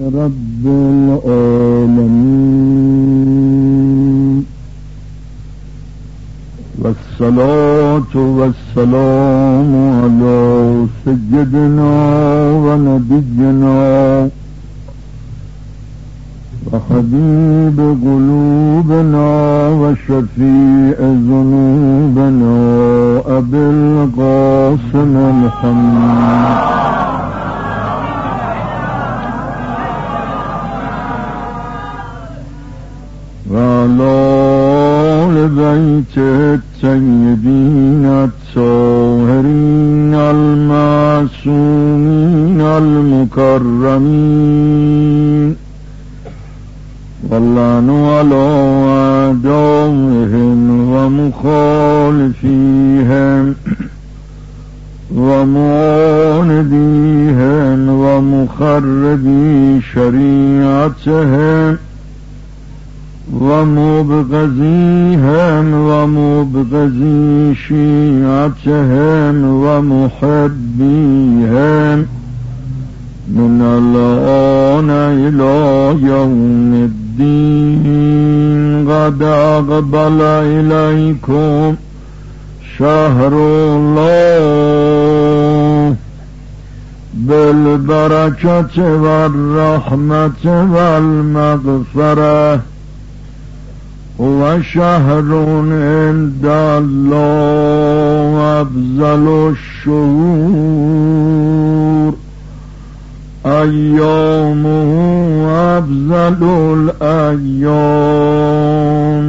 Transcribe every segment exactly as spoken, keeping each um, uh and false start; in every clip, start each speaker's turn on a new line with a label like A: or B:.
A: رب العالمين والصلاة والسلام على سيدنا ونبينا وحبيب قلوبنا وشفيع ذنوبنا أبي القاسم محمد وعلى آل بيت الطيبين الطاهرين المعصومين المكرمين واللعن على أعدائهم ومخالفيهم ومعانديهم ومخربي شريعتهم ومبغضيهم ومبغضي شيعتهم ومحبيهم من الآن إلى يوم الدين قد أقبل إليكم شهر الله بالبركة والرحمة والمغفرة وشهر عند الله أفضل الشهور أيامه أفضل الأيام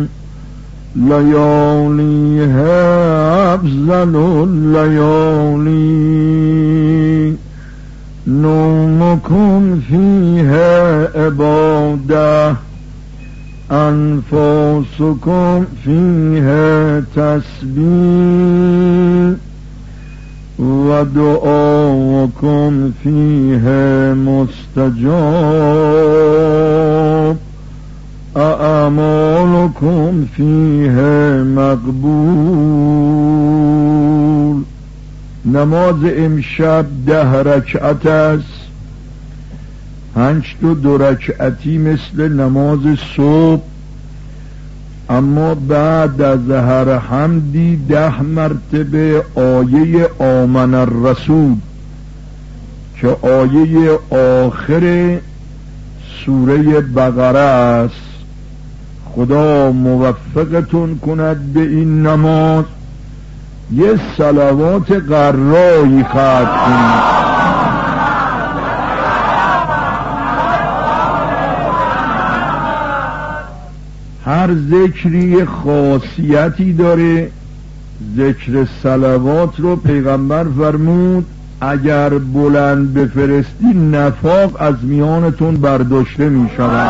A: لياليها أفضل الليالي نومكم فيها عبادة أنفسكم فيها تسبيح ودعاءكم فيها مستجاب أعمالكم فيها مقبول. نماز امشب ده رکعت است، پنج تا دو رکعتی مثل نماز صبح، اما بعد از هر حمدی ده مرتبه آیه آمن الرسول که آیه آخر سوره بقره است. خدا موفقتون کند به این نماز. یه صلوات قرایی خواهد کنید. هر ذکری خاصیتی داره. ذکر صلوات رو پیغمبر فرمود اگر بلند بفرستی نفاق از میانتون برداشته می شود.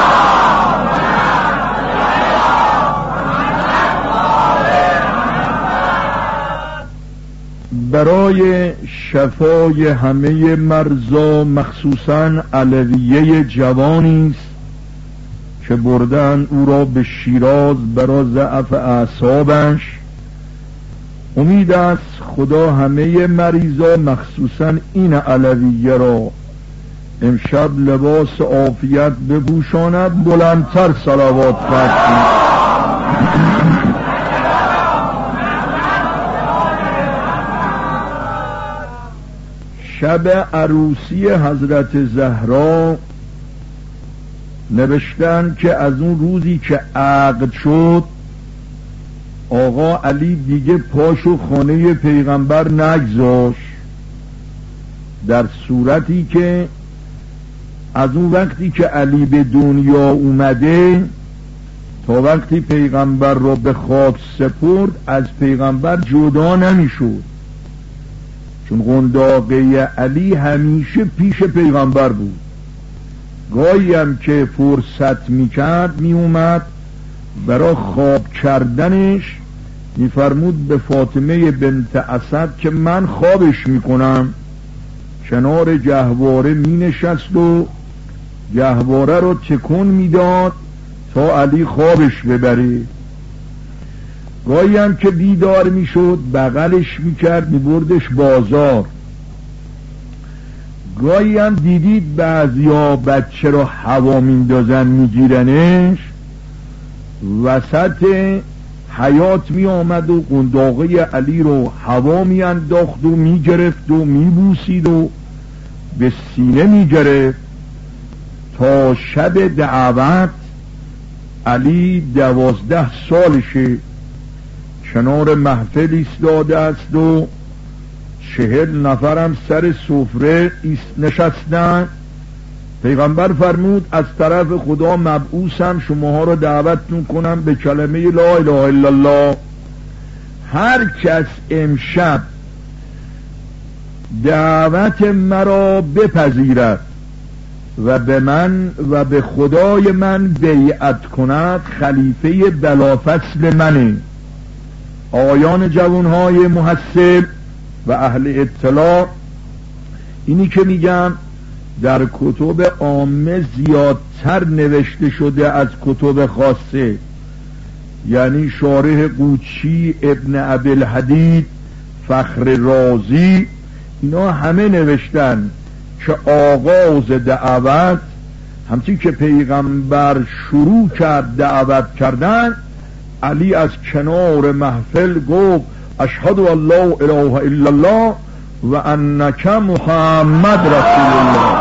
A: برای شفای همه مرضا، مخصوصا علویه جوانی است که بردن او را به شیراز برای ضعف اعصابش، امید است خدا همه مریضا مخصوصا این علویه را امشب لباس عافیت بپوشاند. بلندتر صلوات فرستید. شب عروسی حضرت زهرا نوشتن که از اون روزی که عقد شد آقا علی دیگه پاشو خانه پیغمبر نگذاشت، در صورتی که از اون وقتی که علی به دنیا اومده تا وقتی پیغمبر را به خاک سپرد از پیغمبر جدا نمیشد، چون قنداقه علی همیشه پیش پیغمبر بود. گاهی هم که فرصت میکرد میومد برای خواب کردنش میفرمود به فاطمه بنت اسد که من خوابش میکنم. کنار گهواره مینشست و گهواره رو تکون میداد تا علی خوابش ببره. گاهی هم که بیدار میشد بغلش میکرد میبردش بازار. گاهی هم دیدید بعضیا بچه رو هوا میندازن میگیرنش، وسط حیات می آمد و قنداقه علی رو هوا می انداخت و می گرفت و می بوسید و به سینه می گرفت تا شب دعوت. علی دوازده سالشه، کنار محفل ایستاده است و چهل نفرم سر سفره نشستن. پیغمبر فرمود از طرف خدا مبعوثم شماها رو دعوتتون کنم به کلمه لا اله الا الله. هر کس امشب دعوت مرا بپذیرد و به من و به خدای من بیعت کند خلیفه بلافصل منه. آقایان جوانهای محصل و اهل اطلاع، اینی که میگم در کتب عامه زیادتر نوشته شده از کتب خاصه، یعنی شارح قوچی، ابن ابوالحدید، فخر رازی، اینا همه نوشتن که آغاز دعوت همچنین که پیغمبر شروع کرد دعوت کردن، علی از کنار محفل گفت اشهد ان لا اله الا الله و انک محمد رسول الله.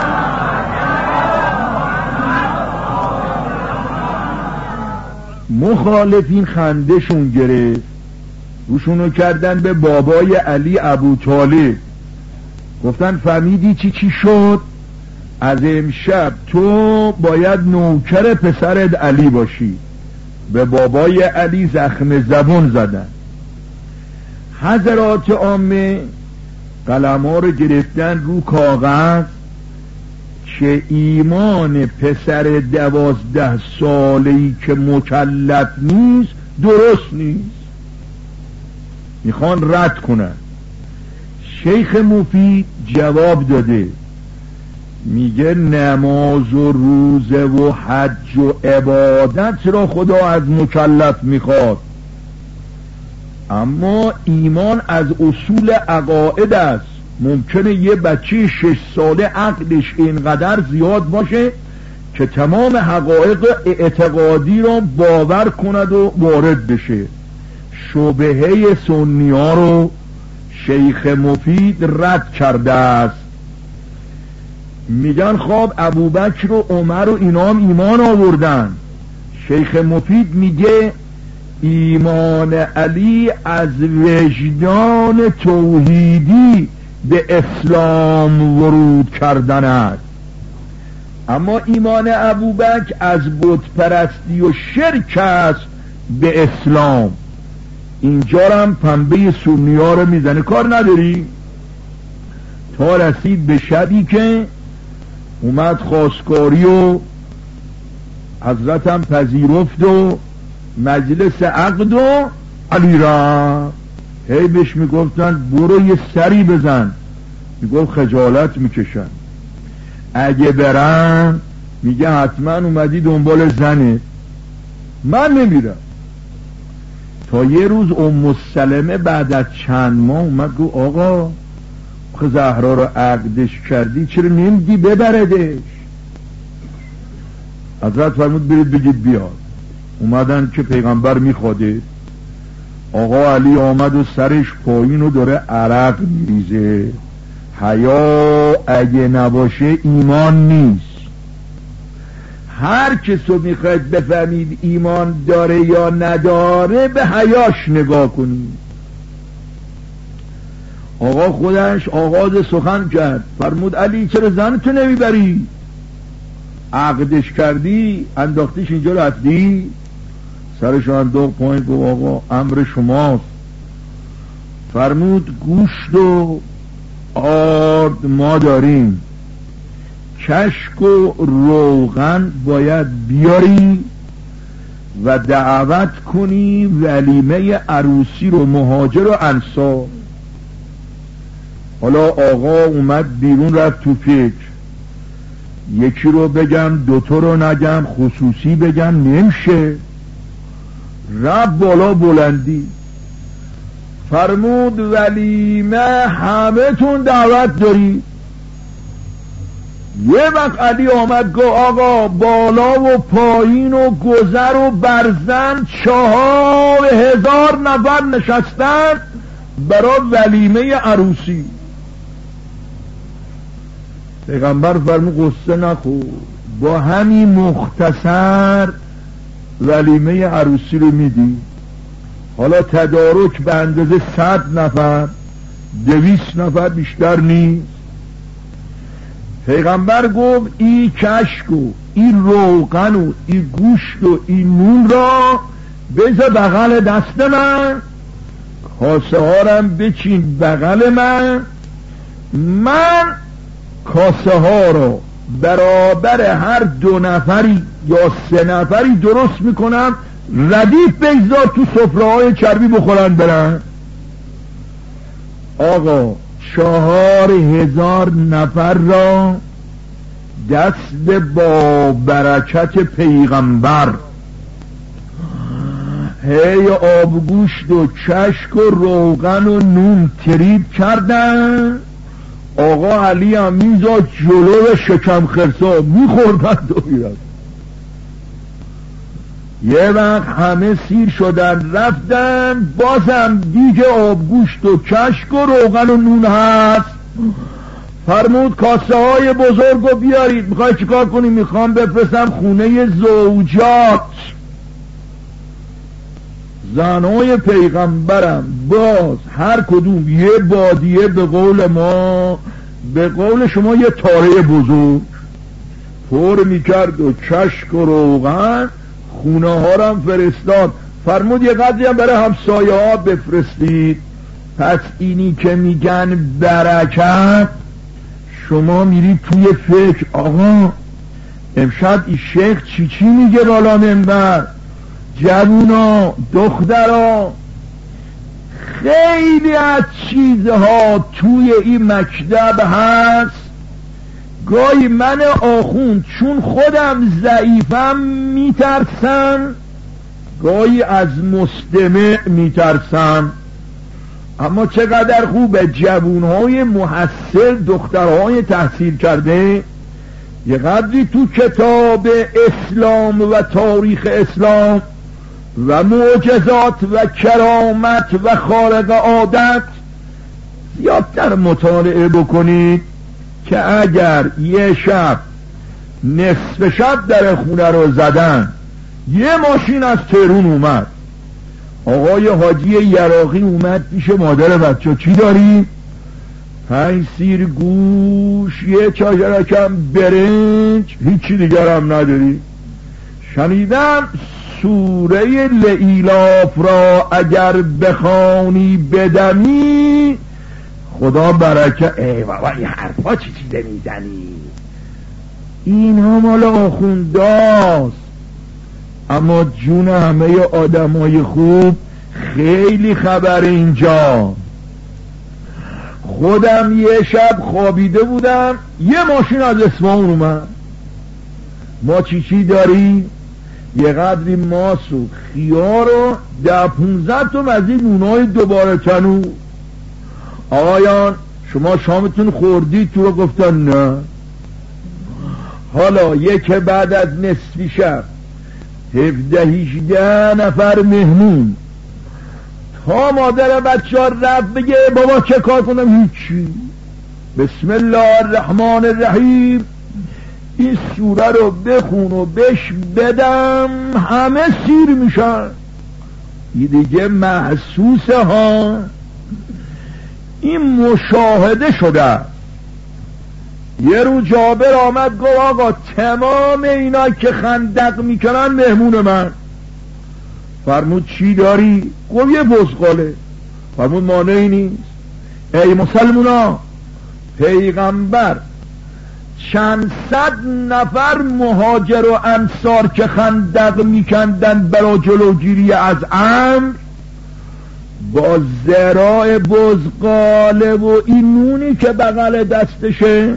A: مخالفین خندشون گرفت، روشونو کردن به بابای علی ابو طالب، گفتن فهمیدی چی چی شد؟ از امشب تو باید نوکر پسرت علی باشی. به بابای علی زخم زبون زدن. حضرات عامه قلم‌ها رو گرفتن رو کاغذ که ایمان پسر دوازده ساله‌ای که مکلف نیست درست نیست، میخوان رد کنن. شیخ مفید جواب داده، میگه نماز و روزه و حج و عبادت را خدا از مکلف میخواد، اما ایمان از اصول عقاید است. ممکنه یه بچه شش ساله عقلش اینقدر زیاد باشه که تمام حقایق اعتقادی را باور کند و وارد بشه. شبهه سنی ها رو شیخ مفید رد کرده است. میگن خواب ابوبکر و عمر و اینا هم ایمان آوردن. شیخ مفید میگه ایمان علی از وجدان توحیدی به اسلام ورود کردن است، اما ایمان ابوبکر از بت پرستی و شرک است به اسلام. اینجا هم پنبه سنی ها رو میزنه، کار نداری. تا رسید به شبی که اومد خواستگاری و حضرتم پذیرفت و مجلس عقد و علی را هی بهش میگفتن برو یه سری بزن، میگفت خجالت میکشن. اگه برن میگه حتما اومدی دنبال زنه، من نمیرم. تا یه روز ام سلمه بعد از چند ماه اومد گفت آقا خب زهرا رو عقدش کردی چرا نمیدی ببردش؟ حضرت فرمود برید بگید بیاد. اومدن که پیغمبر میخواده. آقا علی آمد و سرش پایین و داره عرق میریزه. حیا اگه نباشه ایمان نیست. هر کسو میخواید بفهمید ایمان داره یا نداره به حیاش نگاه کنید. آقا خودش آغاز سخن کرد، فرمود علی چرا زنتو نمیبری؟ عقدش کردی انداختیش اینجا رفتی؟ سرش انداخت پایین گفت آقا امر شماست. فرمود گوشت و آرد ما داریم، کشک و روغن باید بیاری و دعوت کنی ولیمه عروسی رو مهاجر و انصار. حالا آقا اومد بیرون رفت تو فکر، یکی رو بگم دوتا رو نگم خصوصی بگم نمیشه. رفت بالا بلندی فرمود ولیمه همه تون دعوت داری، یه وقت علی آمد گفت آقا بالا و پایین و گذر و برزن چهار هزار نفر نشستن برای ولیمه عروسی. پیغمبر فرمود قصه نخور، با همین مختصر ولیمه عروسی رو میدی. حالا تدارک به اندازه صد نفر دویست نفر بیشتر نیست. پیغمبر گفت این کشک و این روغن و این گوشت و این نون را بذار بغل دست من، کاسه ها رم بچین بغل من، من کاسه ها را برابر هر دو نفری یا سه نفری درست میکنم، ردیف بگذار تو سفره های چربی بخورن برن. آقا چهار هزار نفر را دست با برکت پیغمبر هی آبگوشت و چشک و روغن و نون تریب کردن. آقا علی هم میزاد جلو شکم خرسا میخوردن دویرد. یه وقت همه سیر شدن رفتن، بازم دیگه آبگوشت و چشک و روغن و نون هست. فرمود کاسه های بزرگ رو بیارید. میخوای چیکار کنی؟ میخوام بفرستم خونه زوجات، زنهای پیغمبرم، باز هر کدوم یه بادیه، به قول ما به قول شما یه تاره بزرگ پر میکرد و چشک و روغن، خونه ها رو هم فرستاد. فرمود یه قدری هم برای همسایه ها بفرستید. پس اینی که میگن برکت، شما میرید توی فکر آقا امشب این شیخ چی چی میگه بالا منبر، جوونا دخترا، خیلی از چیزها توی این مکتب هست. گاهی من آخوند چون خودم ضعیفم میترسم، گاهی از مستمع میترسم. اما چقدر خوبه جوانهای محصل، دخترهای تحصیل کرده یه قدری تو کتاب اسلام و تاریخ اسلام و معجزات و کرامت و خارق عادت زیادتر مطالعه بکنید که اگر یه شب نصف شب در خونه رو زدن، یه ماشین از تهران اومد، آقای حاجی یراقی اومد پیش مادر بچه، چی داری؟ پنج سیر گوش، یه چاشرکم برنج، هیچی دیگرم نداری؟ شنیدم سوره لإیلاف را اگر بخوانی بدمی خدا برکت. ای بابا این حرفا چی چیزه میزنی؟ این هم مال آخونداست. اما جون همه آدمای خوب خیلی خبر اینجا. خودم یه شب خوابیده بودم، یه ماشین از اصفهان اومد. ما چی چی داری؟ یه قدری ماس و خیار و ده پونزد تا از این نونای دوباره تنو. آقایان شما شامتون خوردید؟ تو رو گفتن نه. حالا یک بعد از نصفی شب هفده هیجده نفر مهمون، تا مادر بچه ها رفت بگه بابا چه کار کنم؟ هیچی. بسم الله الرحمن الرحیم این سوره رو بخون و بش بدم، همه سیر میشن. این دیگه محسوسه ها، این مشاهده شده. یه رو جابر آمد گفت آقا تمام اینا که خندق میکنن مهمون من. فرمود چی داری؟ گفت یه بزغاله. فرمود مانعی نیست. ای مسلمونا، پیغمبر چند صد نفر مهاجر و انصار که خندق میکندن برای جلوگیری از امر، با ذراع بزغاله و این نونی که بغل دستشه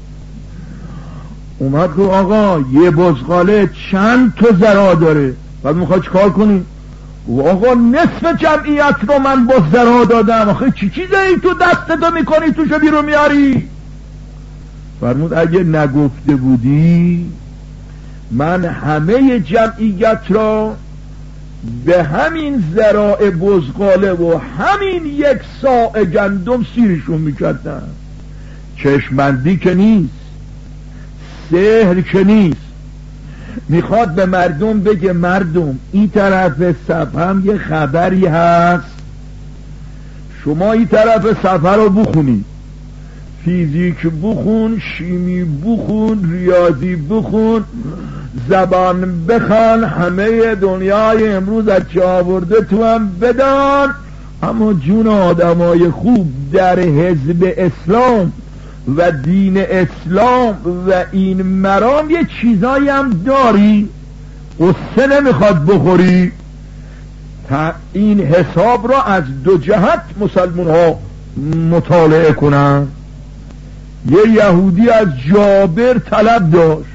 A: اومد رو آقا یه بزغاله چند تا ذراع داره، بعد میخواد چیکار کنی؟ و آقا نصف جمعیت رو من با ذراع دادم. آخه چی چیزه ای تو دستتو میکنی توشو بیرون میاری؟ فرمود اگه نگفته بودی من همه جمعیت را به همین ذراع بزغاله و همین یک صاع گندم سیرشون میکردم. چشمندی که نیست، سحر که نیست، میخواد به مردم بگه مردم این طرف صفحه هم یه خبری هست، شما این طرف صفحه رو بخونید، فیزیک بخون، شیمی بخون، ریاضی بخون، زبان بخوان، همه دنیای امروز از چه آورده تو هم بدان، اما جون آدمای خوب در حزب اسلام و دین اسلام و این مرام یه چیزایی هم داری، قصه نمیخواد بخوری. تا این حساب را از دو جهت مسلمان ها مطالعه کنن. یه یهودی از جابر طلب داشت،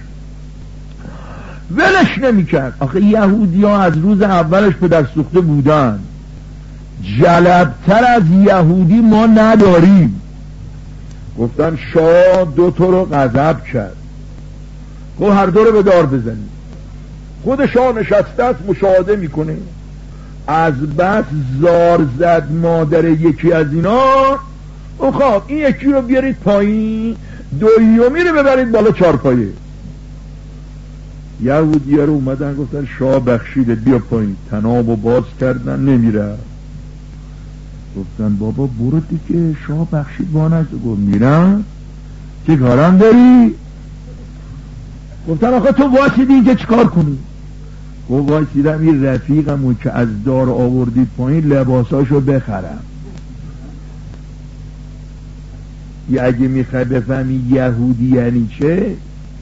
A: ولش نمیکرد. آخه یهودی ها از روز اولش به دست سوخته بودن، جلبتر از یهودی ما نداریم. گفتن شاه دو تا رو غضب کرد، گفت هر دو رو به دار بزنید. خود شاه نشسته است مشاهده میکنه، از بس زار زد مادر یکی از اینا، او خواب این یکی رو بیارید پایین، دویومی رو ببرید بالا چارپایه. یهودی رو اومدن گفتن شاه بخشیده بیا پایین، تناب و باز کردن نمیره. گفتن بابا برو دیگه، شاه بخشید وانست. گفت میرم. چه کارم داری؟ گفتن آخه تو واسیدی که چیکار کنی؟ گفت واسیدم این رفیقمو که از دار آوردید پایین لباساشو بخرم. یه اگه میخوای بفهمی یهودی یعنی چه،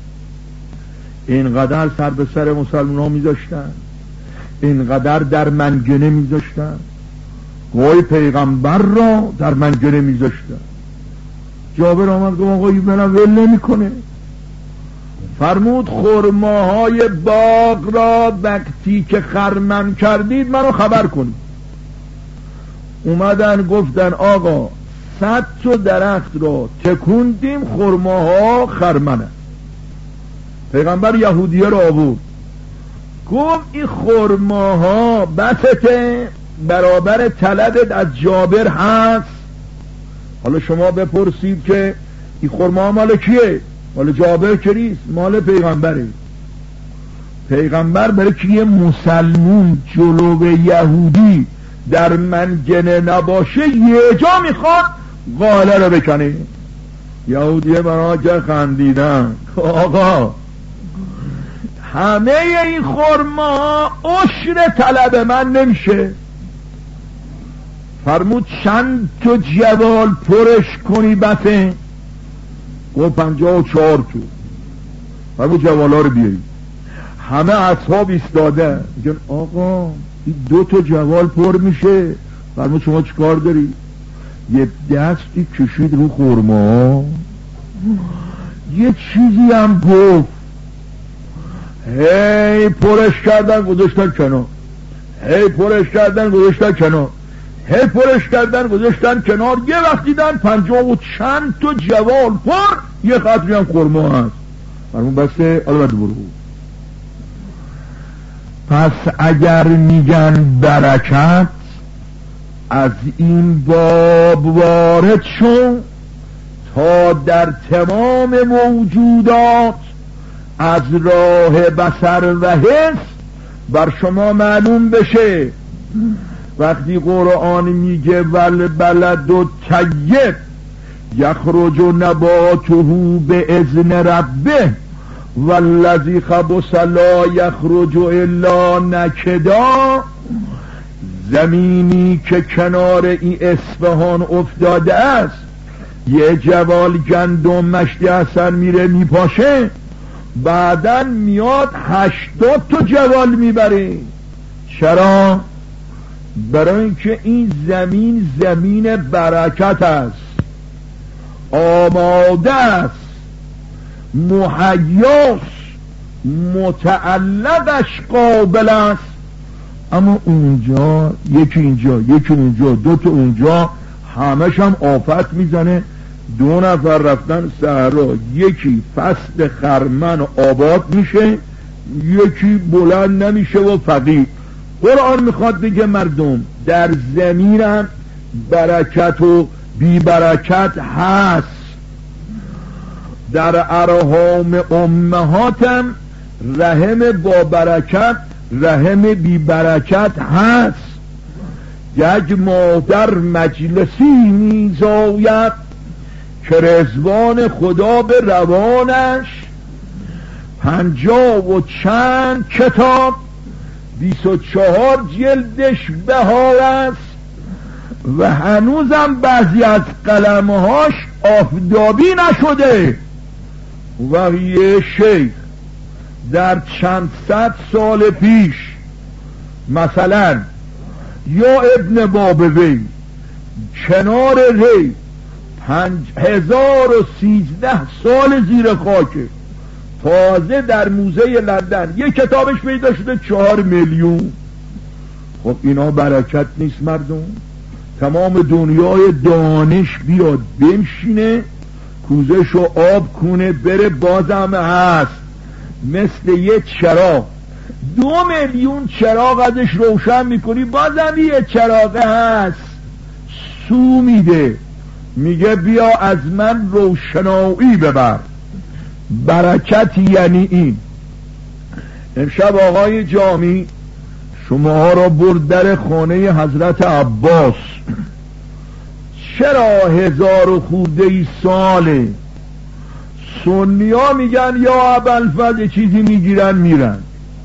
A: اینقدر سر به سر مسلمان ها میذاشتن، اینقدر در منگنه میذاشتن، گوی پیغمبر را در منگنه میذاشتن. جابر آمد گفت آقا این منم ول نمی کنه. فرمود خرماهای باغ را وقتی که خرمن کردید منو خبر کنید. اومدن گفتن آقا صد تا درخت را تکوندیم خرماها خرمنه. پیغمبر یهودیه را آورد، گفت این خرماها بسته برابر طلبت از جابر هست. حالا شما بپرسید که این خرما مال کیه؟ مال جابر که نیست، مال پیغمبره. پیغمبر برای که یه مسلمون جلو یهودی در منگنه نباشه یه جا میخواد قاله رو بکنه. یهودیه برای که خندیدن، آقا همه این خرما عشر طلب من نمیشه. فرمود چند تا جوال پرش کنی بسه؟ گفت پنجاه و چهار تو. فرمود جوالا رو بیاری. همه اصحاب ایستاده میگن آقا این دو تا جوال پر میشه. فرمود شما چیکار داری؟ یه دستی کشید رو خرما، یه چیزی هم گفت، هی پرش کردن گذاشتن کنار، هی پرش کردن گذاشتن کنار، هی پرش کردن گذاشتن کنار. یه وقت دیدن پنجاه و چند تا جوال پر، یه خطری هم خرما هست. فرمون بسته البته برو. پس اگر میگن برکت از این باب وارد شو تا در تمام موجودات از راه بصر و حس بر شما معلوم بشه. وقتی قرآن میگه ول بلد و طیب یخرج نباته به اذن ربه والذی خبث لا یخرج الا نکدا، زمینی که کنار این اصفهان افتاده است یه جوال گندم مشتی حسن میره میپاشه، بعدن میاد هشتاد تا جوال میبره. چرا؟ برای اینکه این زمین زمین برکت است، آماده است، مهیاست، متعلقش قابل است. اما اونجا یکی اینجا یکی اونجا دو تا اونجا همش هم آفت میزنه، دو نفر رفتن صحرا، یکی فصل خرمن و آباد میشه، یکی بلند نمیشه و فقیر. قرآن میخواد بگه مردم در زمینم برکت و بی برکت هست، در ارحام امهاتم رحم با برکت رحم بی برکت هست. یک مادر مجلسی میزاید که رضوان خدا به روانش، پنجاه و چند کتاب بیست و چهار جلدش بهار است و هنوزم بعضی از قلمهاش آفتابی نشده. و یه شیخ در چند صد سال پیش مثلا یا ابن بابوی کنار ری پنج هزار و سیزده سال زیر خاکه، تازه در موزه لندن یک کتابش پیدا شده چهار میلیون. خب اینا برکت نیست مردم؟ تمام دنیای دانش بیاد بمشینه کوزش و آب کنه بره بازم هست، مثل یه چراغ دو میلیون چراغ ازش روشن میکنی بازم یه چراغ هست، سو میده، میگه بیا از من روشنایی ببر. برکت یعنی این. امشب آقای جامی شماها را برد در خانه حضرت عباس. چرا هزار و خورده ای ساله سنی ها میگن یا ابوالفضل چیزی میگیرن میرن،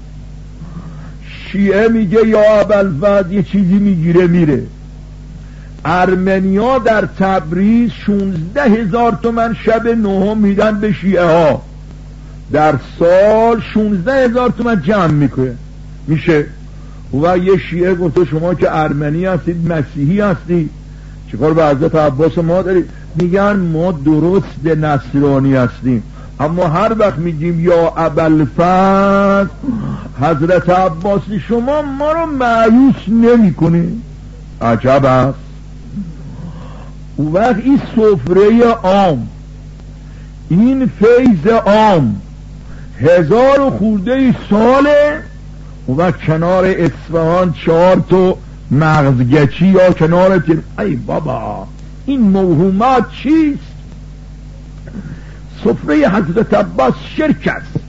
A: شیعه میگه یا ابوالفضل یه چیزی میگیره میره. ارمنیا در تبریز شونزده هزار تومن شب نهم میدن به شیعه ها، در سال شونزده هزار تومن جمع میکنه میشه. و یه شیعه گفته شما که ارمنی هستید مسیحی هستید چیکار به حضرت عباس ما دارید؟ میگن ما درست نصرانی هستیم، اما هر وقت میگیم یا ابوالفضل حضرت عباسی شما ما رو مایوس نمی کنید. عجب است. اون وقت این سفره عام، این فیض عام هزار و خورده ساله، اون وقت کنار اصفهان چهار تا مغزگچی یا کنار تیم. ای بابا این موهومات چیست؟ سفره حضرت عباس شرک است،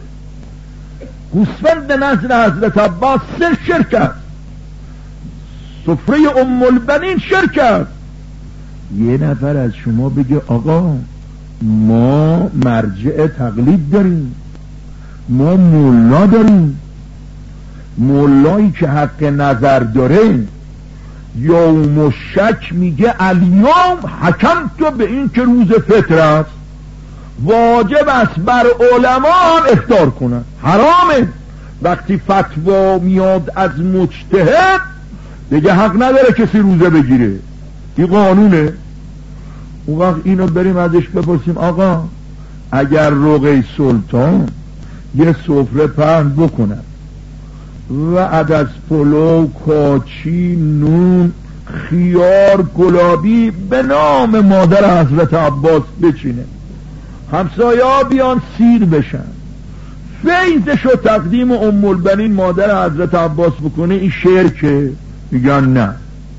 A: گوسفند نزد حضرت عباس سر شرک است، سفره ام البنین شرک است. یه نفر از شما بگه آقا ما مرجع تقلید داریم، ما مولا داریم، مولایی که حق نظر داره یوم شک میگه الیوم حکم تو به این که روز فطر است، واجب است بر علما هم اخطار کنن، حرامه وقتی فتوا میاد از مجتهد دیگه حق نداره کسی روزه بگیره، این قانونه. اون وقت اینو بریم ازش بپرسیم آقا اگر رقیه سلطان یه سفره پهن بکنن و عدس پلو کاچی نون خیار گلابی به نام مادر حضرت عباس بچینه، همسایه ها بیان سیر بشن، فیضش و تقدیم ام البنین مادر حضرت عباس بکنه، این شرکه؟ میگن نه.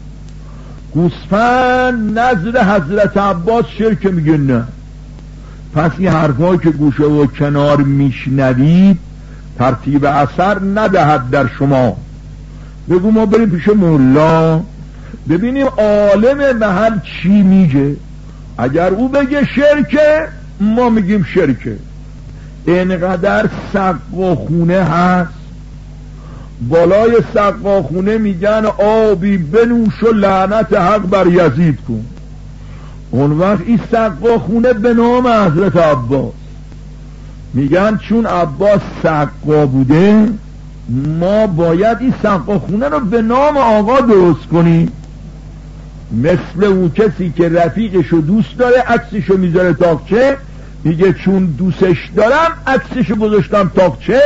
A: گوسفند نظر حضرت عباس شرکه؟ میگن نه. پس این حرفایی که گوشه و کنار میشنوید ترتیب اثر ندهد در شما. بگو ما بریم پیش مولا ببینیم عالم محل چی میگه، اگر او بگه شرکه ما میگیم شرکه. اینقدر سقاخونه هست، بالای سقاخونه میگن آبی بنوش و لعنت حق بر یزید کن. اون وقت این سقاخونه به نام حضرت عباس، میگن چون عباس سقا بوده ما باید این سقاخونه رو به نام آقا درست کنیم. مثل اون کسی که رفیقشو دوست داره عکسشو میذاره تاقچه، میگه چون دوستش دارم عکسشو گذاشتم تاقچه.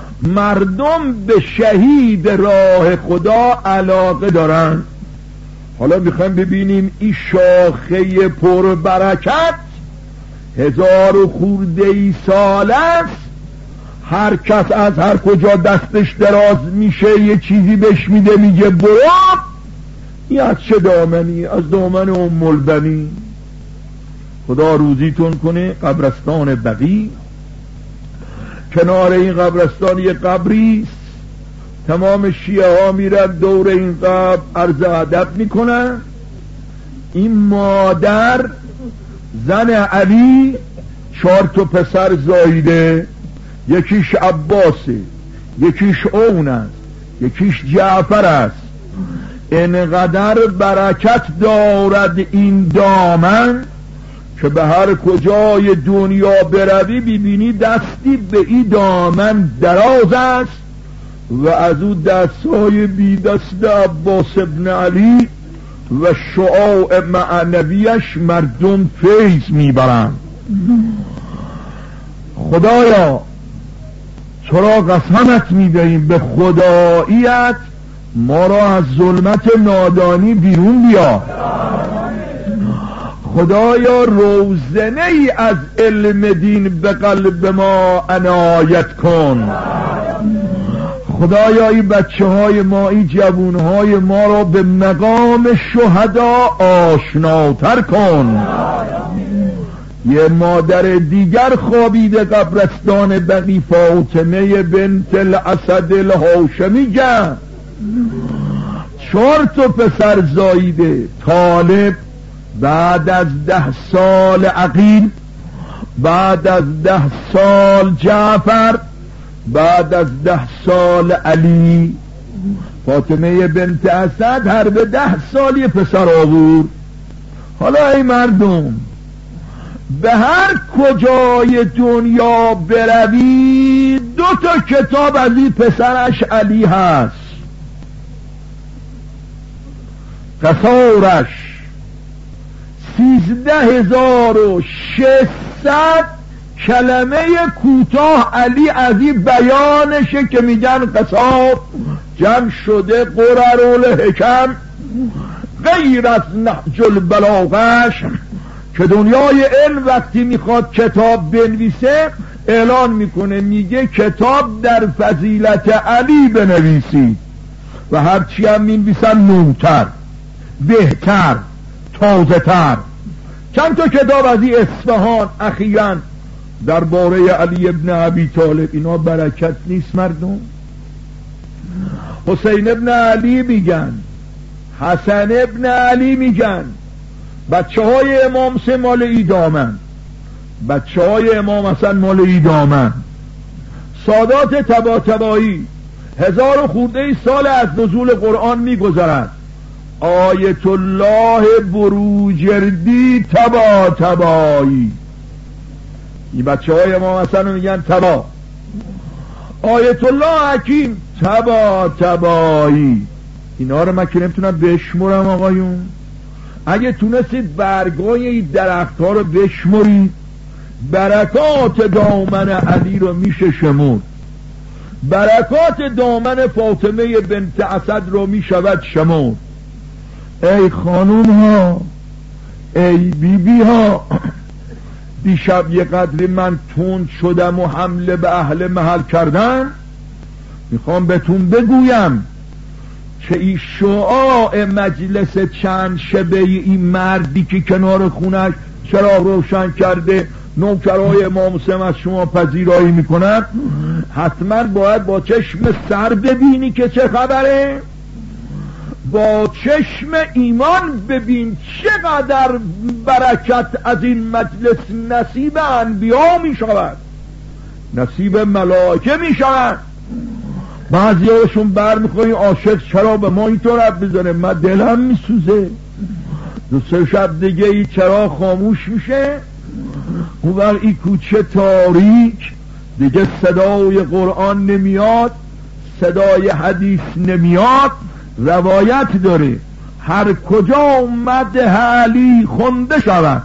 A: مردم به شهید راه خدا علاقه دارن، حالا میخوایم ببینیم این شاخه پر برکت هزار و خورده ای سال است، هر کس از هر کجا دستش دراز میشه یه چیزی بهش میده، میگه برو. این از چه دامنی؟ از دامن ام البنین. خدا روزیتون کنه. قبرستان بقیع، کنار این قبرستان یه قبری است، تمام شیعه ها میرن دور این قبر عرض ادب میکنن. این مادر زن علی چهار تا پسر زاییده، یکیش عباسه، یکیش اون است، یکیش جعفر است. انقدر برکت دارد این دامن که به هر کجای دنیا بروی ببینی دستی به این دامن دراز است و از او دستهای بی دست عباس ابن علی و شعاع معنویش مردم فیض میبرند. خدایا تو را قسمت میدهیم به خداییت ما را از ظلمت نادانی بیرون بیار. خدایا روزنه ای از علم دین به قلب ما عنایت کن. خدایا این بچه های ما، این جوون های ما را به مقام شهدا آشناتر کن. یه مادر دیگر خوابیده قبرستان بقیع، فاطمه بنت الاسد الهاشمی جان، چهار تا پسر زاییده. طالب بعد از ده سال عقیل، بعد از ده سال جعفر، بعد از ده سال علی. فاطمه بنت اسد هر به ده سال یه پسر آورد. حالا ای مردم به هر کجای دنیا بروی دو تا کتاب از این پسرش علی هست. قصارش سیزده هزار و ششصد کلمه کوتاه علی از این بیانشه که میگن قصار جمع شده قررول حکم، غیر از نهج البلاغش که دنیای علم وقتی میخواد کتاب بنویسه اعلان میکنه، میگه کتاب در فضیلت علی بنویسید و هرچی هم مینویسن نوتر، بهتر، تازه تر. چند تا کتاب از این اصفهان اخیراً درباره علی ابن ابی طالب. اینا برکت نیست مردم؟ حسین ابن علی میگن، حسن ابن علی میگن، بچه های امام سه مال ایدامن، بچه های امام حسن مال ایدامن. سادات تباتبایی هزار خورده سال از نزول قرآن میگذرد. آیت الله بروجردی تباتبایی، این بچه های امام حسن رو میگن تبا. آیت الله حکیم تباتبایی. اینا رو من که نمیتونم بشمرم آقایون. اگه تونستید برگای این درخت ها رو بشمرید برکات دامن علی رو میشه شمرد، برکات دامن فاطمه بنت اسد رو میشود شمرد. ای خانوم ها، ای بی بی ها، دیشب یه قدری من تند شدم و حمله به اهل محل کردم. میخوام بهتون بگویم که این شعاع مجلس چند شبه این مردی که کنار خونش چراغ روشن کرده نوکرای امام حسین از شما پذیرایی میکنند، حتما باید با چشم سر ببینی که چه خبره، با چشم ایمان ببین چقدر برکت از این مجلس نصیب انبیا می شود، نصیب ملائکه می شود. بعضی هاشون بر میخوایی عاشق چرا به ما اینطور حرف بزنه؟ من دلم میسوزه. دو سه شب دیگه ای چرا خاموش میشه، اون وقت این کوچه تاریک دیگه صدای قرآن نمیاد، صدای حدیث نمیاد. روایت داره هر کجا اومد علی خونده شود،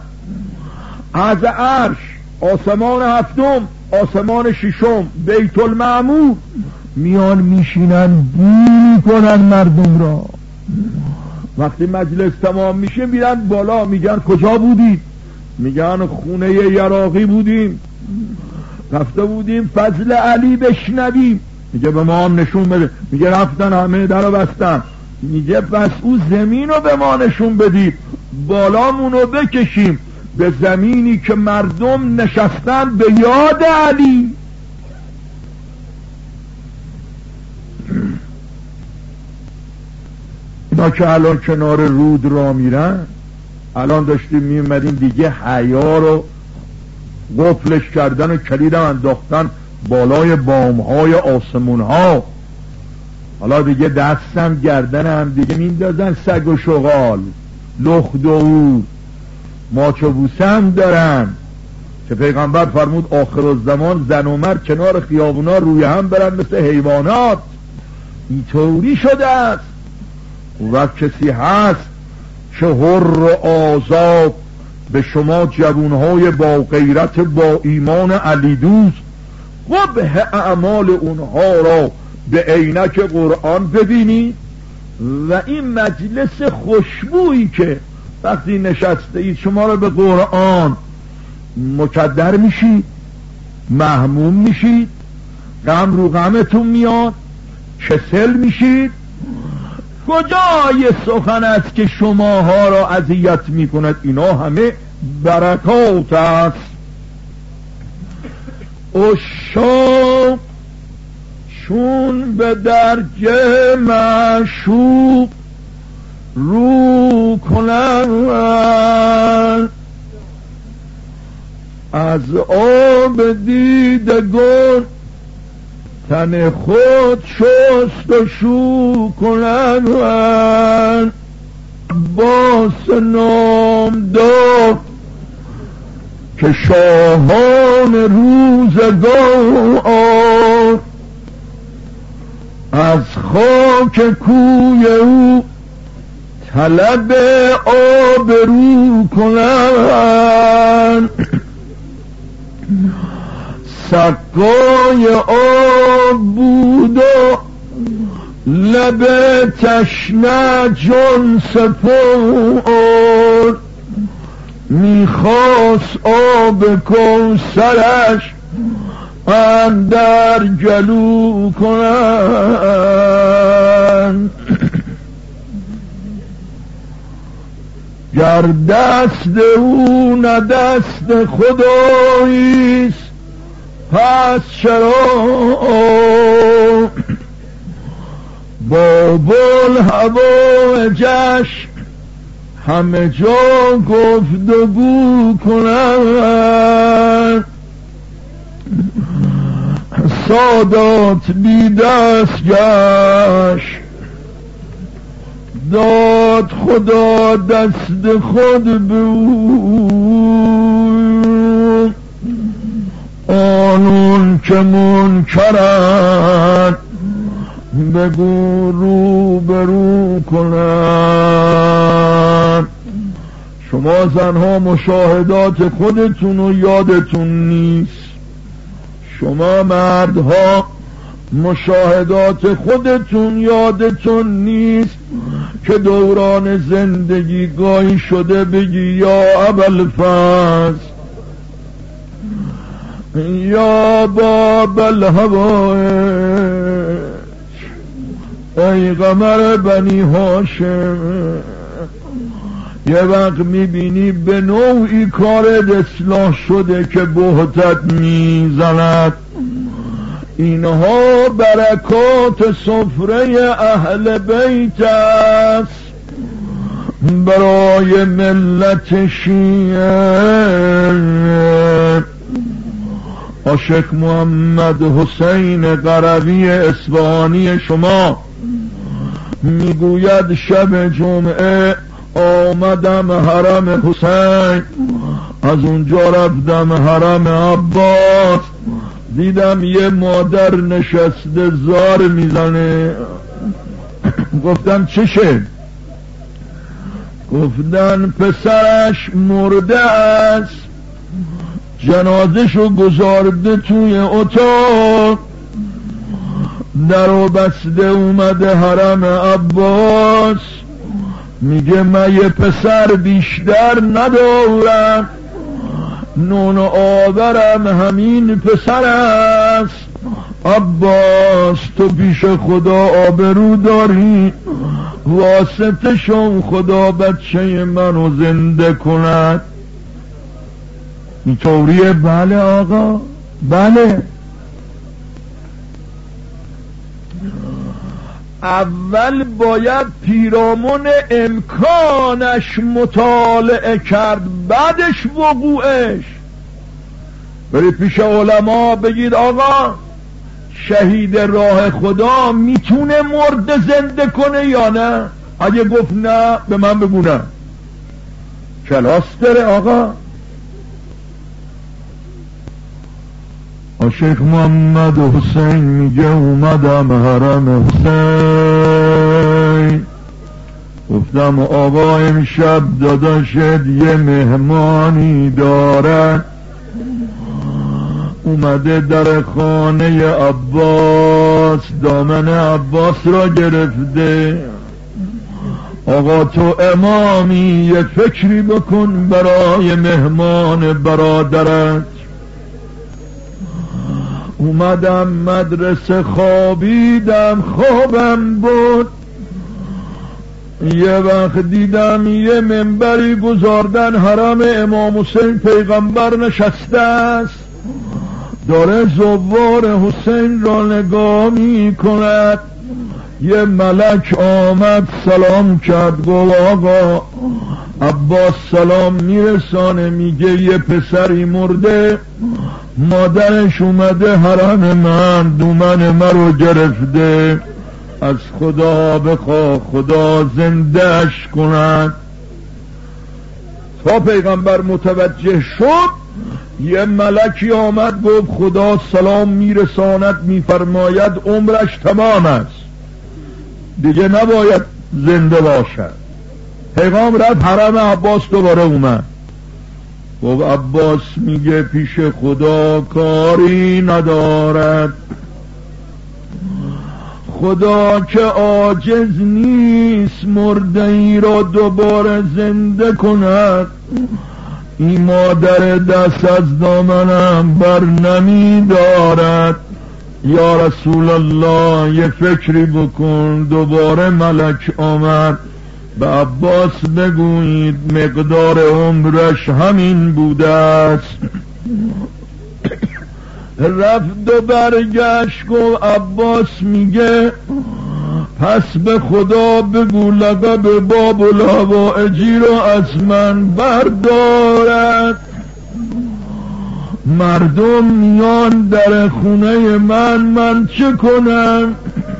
A: از عرش، آسمان هفتم، آسمان ششم، بیت المعمور میان میشینن بو کنن مردم را. وقتی مجلس تمام میشه میرن بالا، میگن کجا بودید؟ میگن خونه یراقی بودیم، رفته بودیم فضل علی بشنویم. میگه به ما هم نشون بده. میگه رفتن همه در رو بستن. میگه پس او زمین رو به ما نشون بدید، بالامون رو بکشیم به زمینی که مردم نشستن به یاد علی. اینا که الان کنار رود را میرن، الان داشتیم میومدیم دیگه حیا رو قفلش کردن و کلیدم انداختن بالای بامهای آسمون ها. حالا دیگه دستم گردن هم دیگه میندازن سگ و شغال، لخت و اور، ماچ و بوسه هم دارن که پیغمبر فرمود آخر الزمان زن و مرد کنار خیابونا روی هم برن مثل حیوانات. اینطوری شده است. و کسی هست که حر و آزاد به شما جوانهای با غیرت با ایمان علی دوست قبح اعمال اونها را به عینک قرآن ببینید و این مجلس خوشبویی که وقتی نشسته اید شما را به قرآن مکدر میشید، محموم میشید، غم رو غمتون میاد، کسل میشید. کجای سخن است که شماها را اذیت میکند؟ اینا همه برکات است. اشاق چون به درجه معشوق رو کنند، از آب دیدگان تن خود شست و شو کنند. باس نامدار که شاهان روزگار از خاک کوی او طلب آبرو کنند. سقای آب بود و لب تشنه جان سپرد، میخواست آب کوثرش اندر گلو کنند. گر دست او نه دست خداییست پس چرا با بوالهوا جشن همه جا گفتگو کنند. سادات بی دست گشت داد خدا دست خود به او، آنون که منکرند بگو رو برو کنند. شما زنها مشاهدات خودتون و یادتون نیست، شما مردها مشاهدات خودتون یادتون نیست که دوران زندگی گاهی شده بگی یا ابوالفضل یا باب الهوایج ای قمر بنی هاشم. یه وقت میبینی به نوعی کارت اصلاح شده که بهتت میزند. اینها برکات سفره اهل بیت است برای ملت شیعه. عاشق محمد حسین قروی اصفهانی شما میگوید شب جمعه آمدم حرم حسین، از اونجا رفتم حرم عباس، دیدم یه مادر نشسته زار میزنه. گفتم چشه؟ گفتن پسرش مرده است، جنازشو گذارده توی اتاق، درو بسته اومده حرم عباس، میگه من یه پسر بیشتر ندارم، نون و آورم همین پسر است. عباس تو پیش خدا آبرو داری، واسطه شو خدا بچه منو زنده کند. اینطوریه؟ بله آقا بله. اول باید پیرامون امکانش مطالعه کرد، بعدش وقوعش. برید پیش علما بگید آقا شهید راه خدا میتونه مرده زنده کنه یا نه؟ اگه گفت نه به من بگو نه. کلاس داره آقا. شیخ محمد حسین میگه اومدم حرم حسین، گفتم آقا امشب داداشت یه مهمانی دارن. اومده در خانه عباس، دامن عباس را گرفته. آقا تو امامی یه فکری بکن برای مهمان برادرت. اومدم مدرسه خوابیدم، خوابم بود. یه وقت دیدم یه منبری گذاردن حرم امام حسین پیغمبر نشسته است، داره زوار حسین را نگاه می کند. یه ملک آمد سلام کرد، گفت آقا عباس سلام میرسانه، میگه یه پسری مرده، مادرش اومده حرم من، دومن من رو گرفته، از خدا بخوا خدا زندهش کند. تا پیغمبر متوجه شد یه ملکی آمد گفت خدا سلام میرساند، میفرماید عمرش تمام است، دیگه نباید زنده باشد. پیغام رفت حرم عباس دوباره اومد. گفت عباس میگه پیش خدا کاری ندارد، خدا که عاجز نیست مرده ای را دوباره زنده کند. این مادر دست از دامنم بر نمی دارد. یا رسول الله یه فکری بکن. دوباره ملک آمد، به عباس بگویید مقدار عمرش همین بوده است. رفت و برگشت، گفت عباس میگه پس به خدا بگو لقب باب الهوائجی رو از من بردارد. مردم میان در خونه من، من چه کنم؟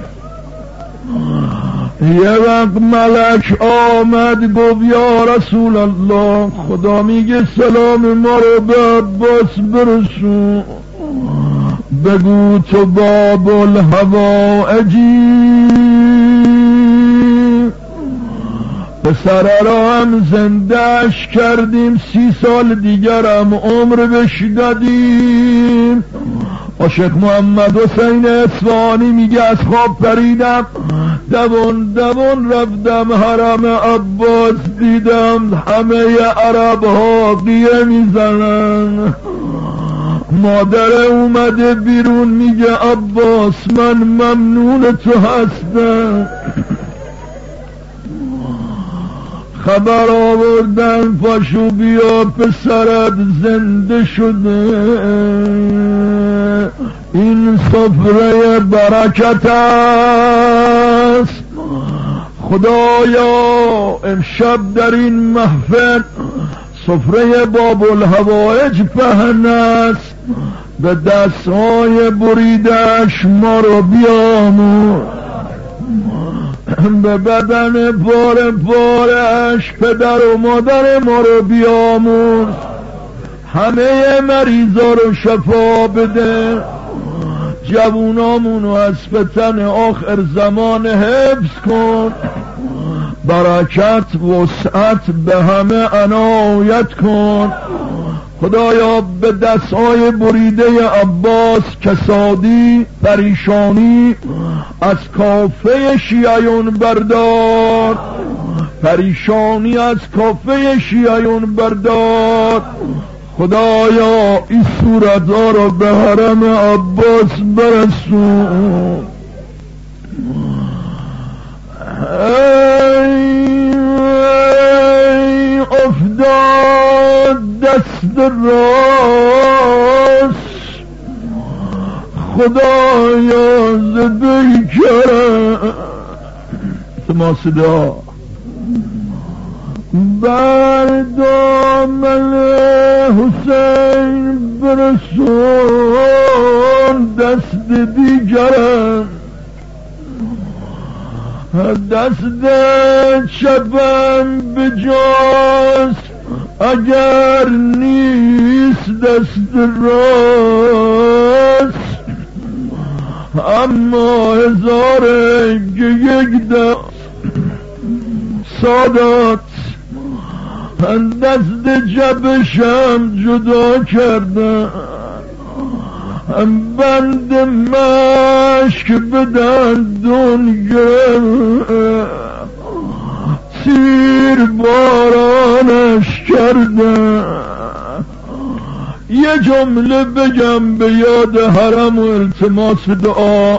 A: یه وقت ملک آمد گفت یا رسول الله خدا میگه سلام ما رو به عباس برسون، بگو تو باب الهوائجی پسر را هم زندهش کردیم، سی سال دیگر هم عمر بش دادیم. شیخ محمد حسین اصفهانی میگه از خواب پریدم، دوان دوان رفتم حرم عباس، دیدم همه عرب ها قیه میزنن. مادر اومده بیرون میگه عباس من ممنون تو هستم. خبر آوردن پاشو بیا پسرت زنده شده، این سفره برکت است. خدایا امشب در این محفل سفره باب الهوائج پهن است، به دستهای بریدش ما رو بیامون، به بدن پاره پارش پدر و مادر ما رو بیامون، همه مریضا رو شفا بده، جوونامونو از فتن آخر زمان حفظ کن، برکت وسعت به همه عنایت کن. خدایا به دستهای بریده عباس کسادی پریشانی از کافه شیعیون بردار، پریشانی از کافه شیعیون بردار. خدایا این صورت ها را به حرم عباس برسون. ای افتاد دست راست، خدایا زده کرم تماسدا بر دامن حسین برسون دست دیگرم، دست چپم بجاست اگر نیست دست راست، اما هزار که یک دست سادات دست چپشم جدا کردم، بند مشک به دندون گرفت، تیر بارانش کردم. یه جمله بگم به یاد حرم و التماس دعا.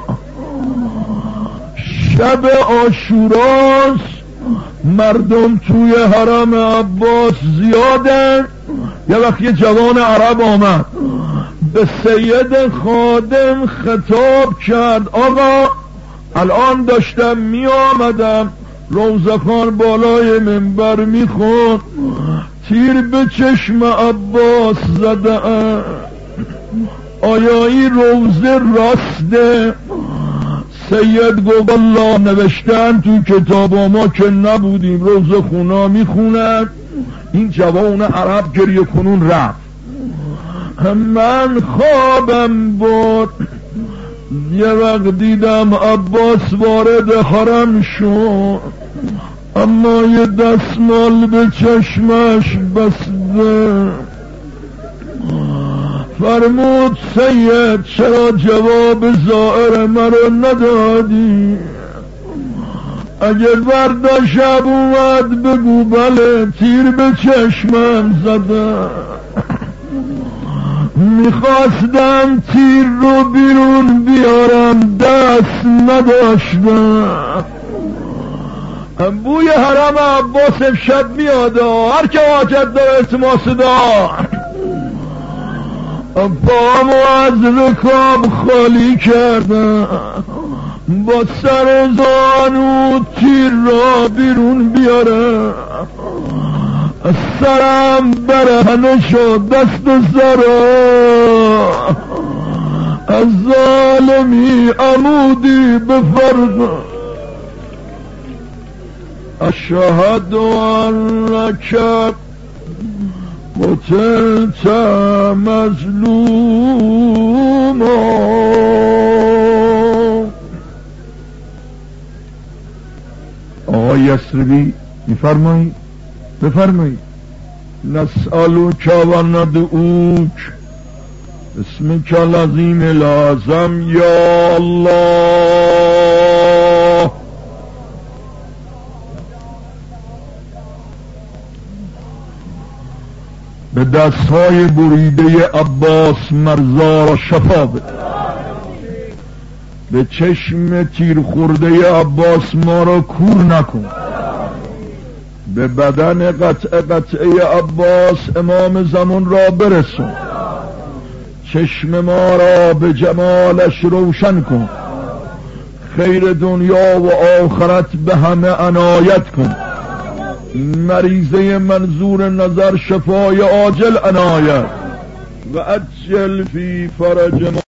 A: شب عاشوراست، مردم توی حرم عباس زیادن. یه وقت یه جوان عرب آمد به سید خادم خطاب کرد، آقا الان داشتم می آمدم، روزخان بالای منبر می خوند، تیر به چشم عباس زده، آیا این روزه راسته؟ سید گفت الله نوشتن تو کتاب ما که نبودیم، روزه خونا می خوند. این جوان عرب گریه کنون رفت. من خوابم بود، یه وقت دیدم عباس وارد حرم شد، اما یه دستمال به چشمش بسته. فرمود سید چرا جواب زائر مرا ندادی؟ اگر فردا شب اومد بگو بله تیر به چشمم زده. میخواستم تیر رو بیرون بیارم دست نداشتم. بوی حرم عباس امشب میاد، هر که حاجت داره التماس دار. پامو از رکاب خالی کردم، با سر زانو تیر را بیرون بیارم. سرم برهنه شد دست سرا، از ظالمی عمودی بفرد. اشهد انک قتلت مظلوما. آقای یسربی میفرمایید بفرمایید نسألوک و ندعوک اسمک العظیم العظم یا الله. به دستهای بریده عباس مرزا را شفا بده، به چشم تیر خورده عباس ما را کور نکن، به بدن قطع قطعه عباس امام زمان را برسون، چشم ما را به جمالش روشن کن، خیر دنیا و آخرت به همه عنایت کن، مریضه منظور نظر شفای عاجل عنایت و عجل فی فرج